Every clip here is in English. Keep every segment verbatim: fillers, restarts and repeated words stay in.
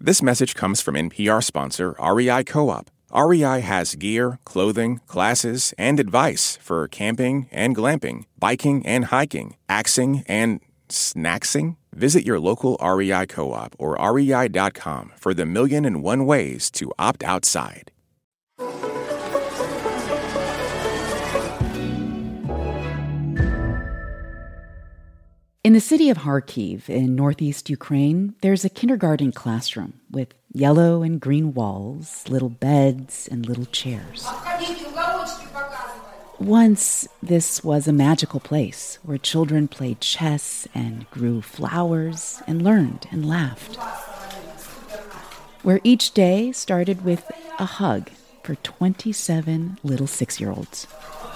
This message comes from N P R sponsor R E I Co-op. R E I has gear, clothing, classes, and advice for camping and glamping, biking and hiking, axing and snacksing. Visit your local R E I Co-op or R E I dot com for the million and one ways to opt outside. In the city of Kharkiv in northeast Ukraine, there's a kindergarten classroom with yellow and green walls, little beds, and little chairs. Once, this was a magical place where children played chess and grew flowers and learned and laughed. Where each day started with a hug for twenty-seven little six-year-olds.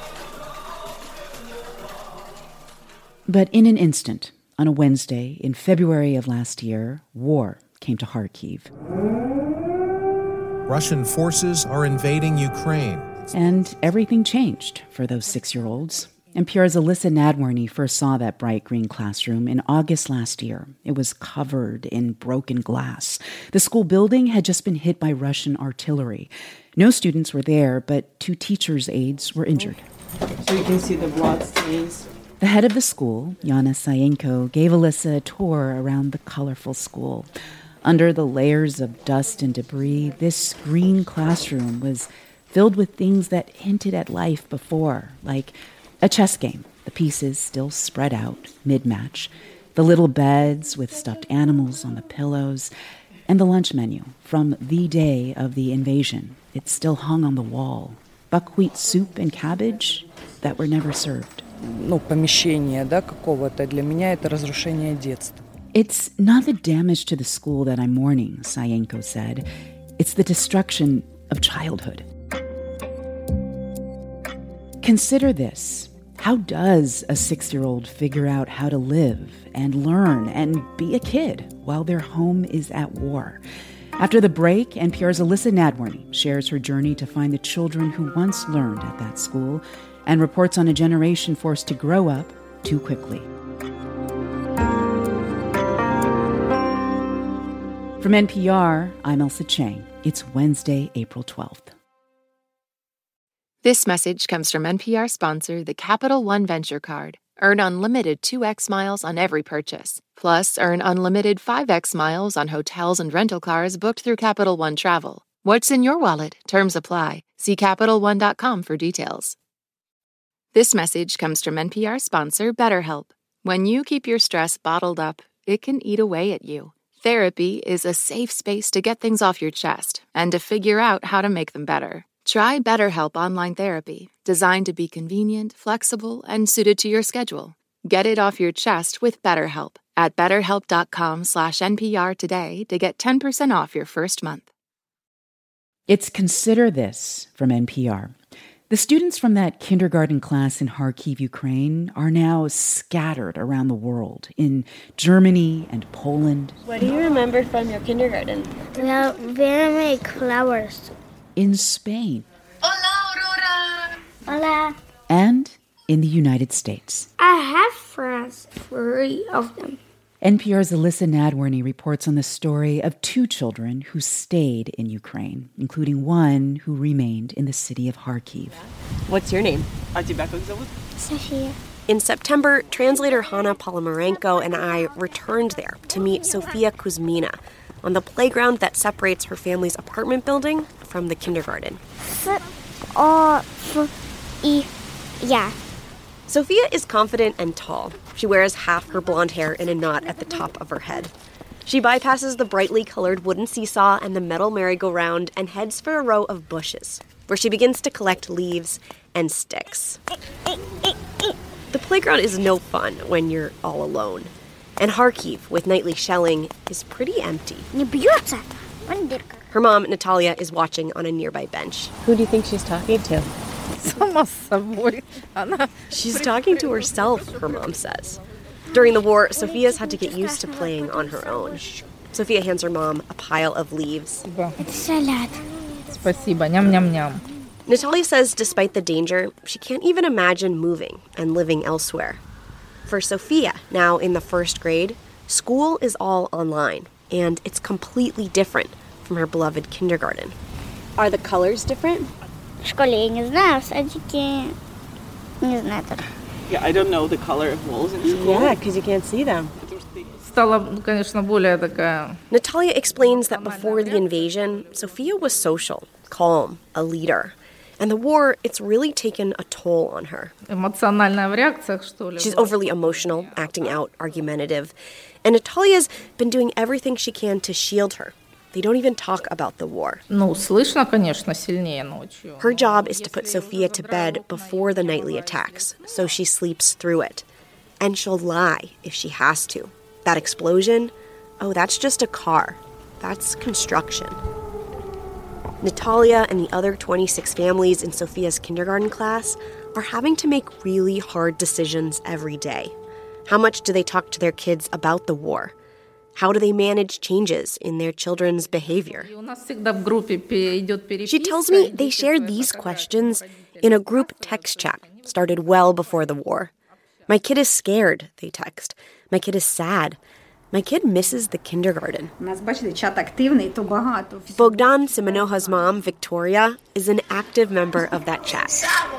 But in an instant, on a Wednesday in February of last year, war came to Kharkiv. Russian forces are invading Ukraine. And everything changed for those six-year-olds. N P R's Alyssa Nadworny first saw that bright green classroom in August last year. It was covered in broken glass. The school building had just been hit by Russian artillery. No students were there, but two teachers' aides were injured. So you can see the blood stains. The head of the school, Yana Sayenko, gave Alyssa a tour around the colorful school. Under the layers of dust and debris, this green classroom was filled with things that hinted at life before, like a chess game, the pieces still spread out mid-match, the little beds with stuffed animals on the pillows, and the lunch menu from the day of the invasion. It still hung on the wall. Buckwheat soup and cabbage that were never served. Ну, помещение, да, какого-то. Для меня это разрушение детства. It's not the damage to the school that I'm mourning, Sayenko said. It's the destruction of childhood. Consider this. How does a six-year-old figure out how to live and learn and be a kid while their home is at war? After the break, N P R's Alyssa Nadworny shares her journey to find the children who once learned at that school and reports on a generation forced to grow up too quickly. From N P R, I'm Ailsa Chang. It's Wednesday, April twelfth. This message comes from N P R sponsor, the Capital One Venture Card. Earn unlimited two x miles on every purchase. Plus, earn unlimited five x miles on hotels and rental cars booked through Capital One Travel. What's in your wallet? Terms apply. See Capital One dot com for details. This message comes from N P R sponsor, BetterHelp. When you keep your stress bottled up, it can eat away at you. Therapy is a safe space to get things off your chest and to figure out how to make them better. Try BetterHelp Online Therapy, designed to be convenient, flexible, and suited to your schedule. Get it off your chest with BetterHelp at betterhelp.com slash NPR today to get ten percent off your first month. It's Consider This from N P R. The students from that kindergarten class in Kharkiv, Ukraine, are now scattered around the world, in Germany and Poland. What do you remember from your kindergarten? Well, very many flowers. In Spain. Hola, Aurora. Hola. And in the United States. I have friends, three of them. N P R's Alyssa Nadworny reports on the story of two children who stayed in Ukraine, including one who remained in the city of Kharkiv. What's your name? Sophia. In September, translator Hanna Polomarenko and I returned there to meet Sofia Kuzmina on the playground that separates her family's apartment building from the kindergarten. Yeah. Sofia is confident and tall. She wears half her blonde hair in a knot at the top of her head. She bypasses the brightly colored wooden seesaw and the metal merry-go-round and heads for a row of bushes, where she begins to collect leaves and sticks. The playground is no fun when you're all alone. And Kharkiv, with nightly shelling, is pretty empty. Her mom, Natalia, is watching on a nearby bench. Who do you think she's talking to? She's talking to herself, her mom says. During the war, Sofia's had to get used to playing on her own. Sofia hands her mom a pile of leaves. Salad. Спасибо, ням-ням-ням. Natalia says despite the danger, she can't even imagine moving and living elsewhere. For Sofia, now in the first grade, school is all online. and it's completely different from her beloved kindergarten. Are the colors different? В школе я не знаю, в садике не знаю. Yeah, I don't know the color of walls in school. Yeah, because you can't see them. Стала, конечно, более такая... Natalia explains that before the invasion, Sofia was social, calm, a leader. And the war, it's really taken a toll on her. Эмоциональная в реакциях, что ли? She's overly emotional, acting out, argumentative. And Natalia's been doing everything she can to shield her. They don't even talk about the war. Ну, слышно, конечно, сильнее ночью. Her job is to put Sofia to bed before the nightly attacks, so she sleeps through it. And she'll lie if she has to. That explosion, oh, that's just a car. That's construction. Natalia and the other twenty-six families in Sofia's kindergarten class are having to make really hard decisions every day. How much do they talk to their kids about the war? How do they manage changes in their children's behavior? She tells me they shared these questions in a group text chat started well before the war. My kid is scared, they text. My kid is sad. My kid misses the kindergarten. Bogdan Simenoha's mom, Victoria, is an active member of that chat,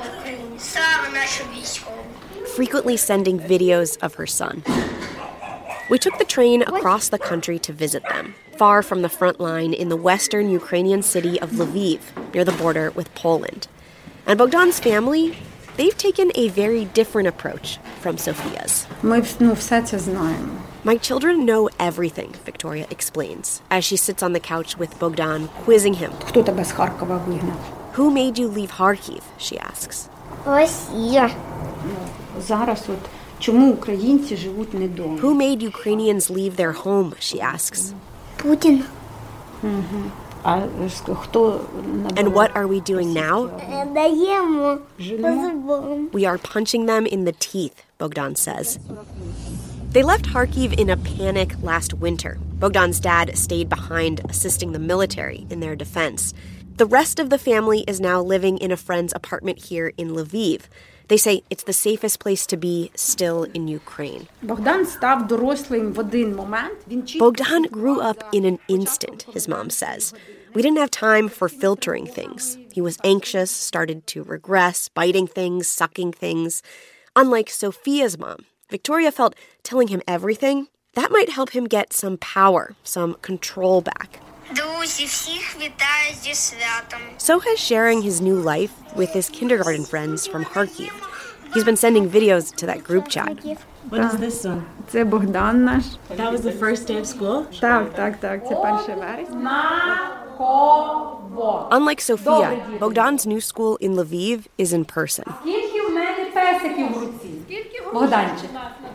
frequently sending videos of her son. We took the train across the country to visit them, far from the front line in the western Ukrainian city of Lviv, near the border with Poland. And Bogdan's family, they've taken a very different approach from Sofia's. My children know everything, Victoria explains, as she sits on the couch with Bogdan, quizzing him. Who made you leave Kharkiv, she asks. Россия. Who made Ukrainians leave their home, she asks. Putin. And what are we doing now? We are punching them in the teeth, Bogdan says. They left Kharkiv in a panic last winter. Bogdan's dad stayed behind, assisting the military in their defense. The rest of the family is now living in a friend's apartment here in Lviv. They say it's the safest place to be still in Ukraine. Bogdan grew up in an instant, his mom says. We didn't have time for filtering things. He was anxious, started to regress, biting things, sucking things. Unlike Sofia's mom, Victoria felt telling him everything, that might help him get some power, some control back. So has sharing his new life with his kindergarten friends from Kharkiv. He's been sending videos to that group chat. What is this one? Це Богдан наш. That was the first day of school? Так, так, так. Це перше вересня. Unlike Sofia, Bogdan's new school in Lviv is in person. Скільки в мене песиків в руці? Богданчик.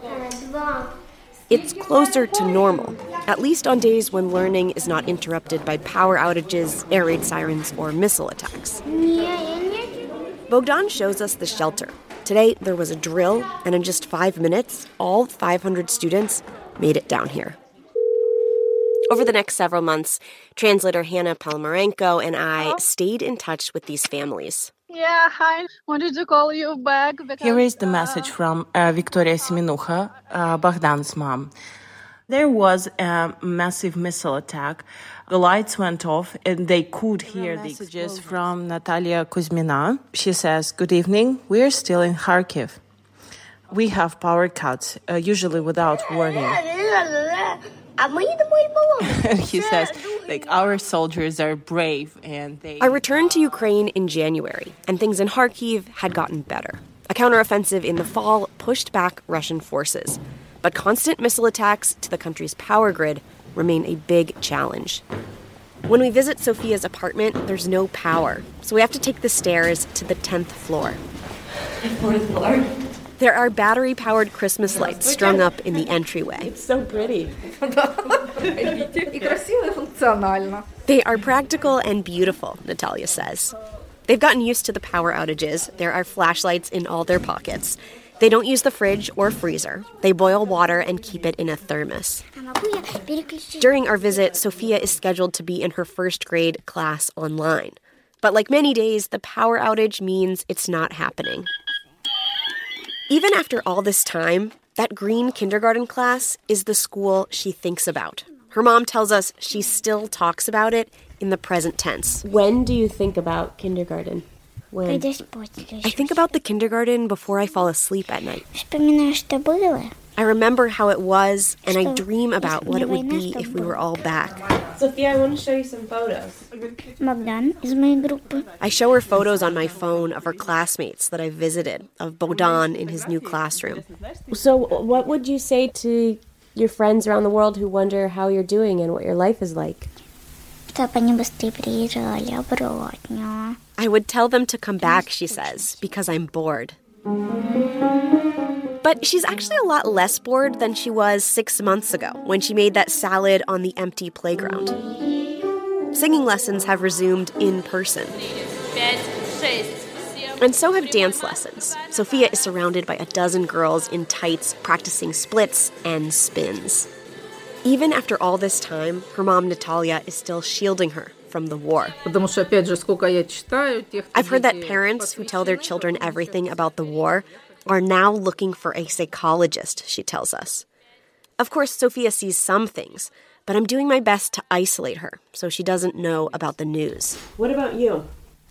It's closer to normal, at least on days when learning is not interrupted by power outages, air raid sirens, or missile attacks. Bogdan shows us the shelter. Today, there was a drill, and in just five minutes, all five hundred students made it down here. Over the next several months, translator Hannah Palmarenko and I stayed in touch with these families. Yeah, hi. Wanted to call you back because... Here is the message from uh, Victoria Semenuha, uh, Bogdan's mom. There was a massive missile attack. The lights went off, and they could hear the messages from Natalia Kuzmina. She says, "Good evening. We're still in Kharkiv. We have power cuts, uh, usually without warning." And he says, like, our soldiers are brave, and they... I returned to Ukraine in January, and things in Kharkiv had gotten better. A counteroffensive in the fall pushed back Russian forces. But constant missile attacks to the country's power grid remain a big challenge. When we visit Sofia's apartment, there's no power, so we have to take the stairs to the tenth floor. Fourth floor? There are battery-powered Christmas lights strung up in the entryway. It's so pretty. They are practical and beautiful, Natalia says. They've gotten used to the power outages. There are flashlights in all their pockets. They don't use the fridge or freezer. They boil water and keep it in a thermos. During our visit, Sofia is scheduled to be in her first grade class online. But like many days, the power outage means it's not happening. Even after all this time, that green kindergarten class is the school she thinks about. Her mom tells us she still talks about it in the present tense. When do you think about kindergarten? When? I think about the kindergarten before I fall asleep at night. Вспоминаю, что было. I remember how it was, and I dream about what it would be if we were all back. Sophia, I want to show you some photos. Богдан из моей группы. I show her photos on my phone of her classmates that I visited, of Bogdan in his new classroom. So what would you say to your friends around the world who wonder how you're doing and what your life is like? Чтобы они быстрее приезжали обратно. I would tell them to come back, she says, because I'm bored. But she's actually a lot less bored than she was six months ago when she made that salad on the empty playground. Singing lessons have resumed in person. And so have dance lessons. Sophia is surrounded by a dozen girls in tights practicing splits and spins. Even after all this time, her mom, Natalia, is still shielding her from the war. I've heard that parents who tell their children everything about the war are now looking for a psychologist, she tells us. Of course, Sophia sees some things, but I'm doing my best to isolate her so she doesn't know about the news. What about you?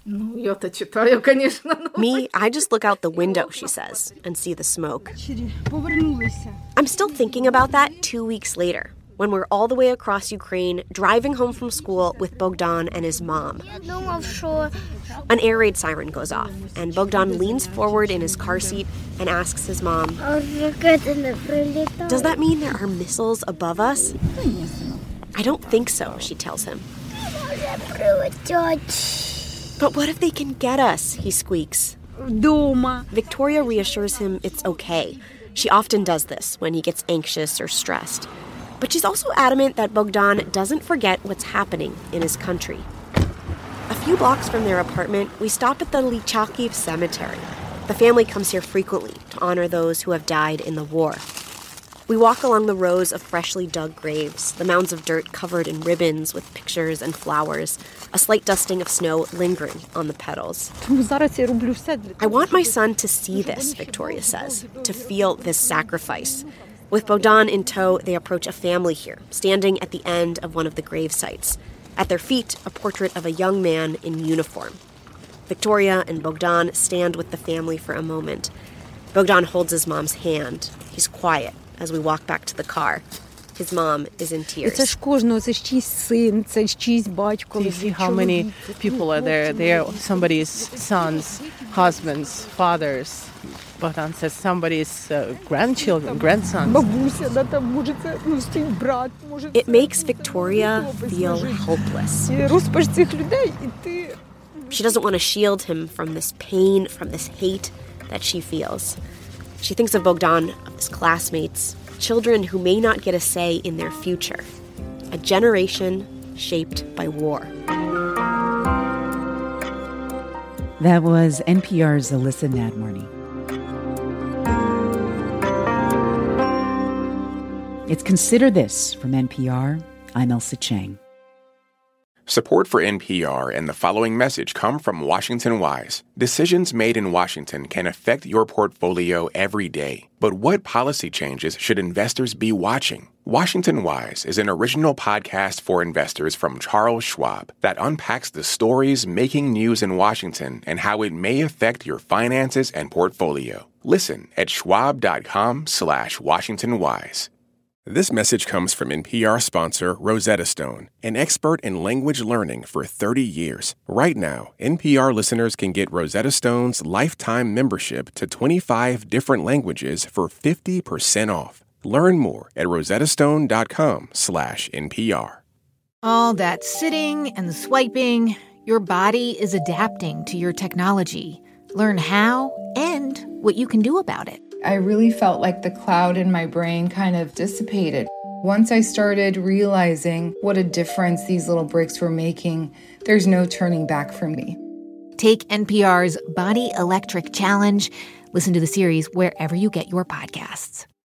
Me, I just look out the window, she says, and see the smoke. I'm still thinking about that two weeks later, when we're all the way across Ukraine, driving home from school with Bogdan and his mom. An air raid siren goes off, and Bogdan leans forward in his car seat and asks his mom, "Does that mean there are missiles above us?" "I don't think so," she tells him. "But what if they can get us?" he squeaks. Victoria reassures him it's okay. She often does this when he gets anxious or stressed. But she's also adamant that Bogdan doesn't forget what's happening in his country. A few blocks from their apartment, we stop at the Lychakiv cemetery. The family comes here frequently to honor those who have died in the war. We walk along the rows of freshly dug graves, the mounds of dirt covered in ribbons with pictures and flowers, a slight dusting of snow lingering on the petals. I want my son to see this, Victoria says, to feel this sacrifice. With Bogdan in tow, they approach a family here, standing at the end of one of the grave sites. At their feet, a portrait of a young man in uniform. Victoria and Bogdan stand with the family for a moment. Bogdan holds his mom's hand. He's quiet as we walk back to the car. His mom is in tears. Do you see how many people are there? They are somebody's sons, husbands, fathers. Bogdan says somebody's uh, grandchildren, grandsons. It makes Victoria feel helpless. She doesn't want to shield him from this pain, from this hate that she feels. She thinks of Bogdan, of his classmates, children who may not get a say in their future. A generation shaped by war. That was N P R's Alyssa Nadmarny. It's Consider This from N P R. I'm Elsa Chang. Support for N P R and the following message come from Washington Wise. Decisions made in Washington can affect your portfolio every day. But what policy changes should investors be watching? Washington Wise is an original podcast for investors from Charles Schwab that unpacks the stories making news in Washington and how it may affect your finances and portfolio. Listen at schwab.com slash Washington Wise. This message comes from N P R sponsor Rosetta Stone, an expert in language learning for thirty years. Right now, N P R listeners can get Rosetta Stone's lifetime membership to twenty-five different languages for fifty percent off. Learn more at rosettastone.com slash NPR. All that sitting and swiping, your body is adapting to your technology. Learn how and what you can do about it. I really felt like the cloud in my brain kind of dissipated. Once I started realizing what a difference these little breaks were making, there's no turning back for me. Take N P R's Body Electric Challenge. Listen to the series wherever you get your podcasts.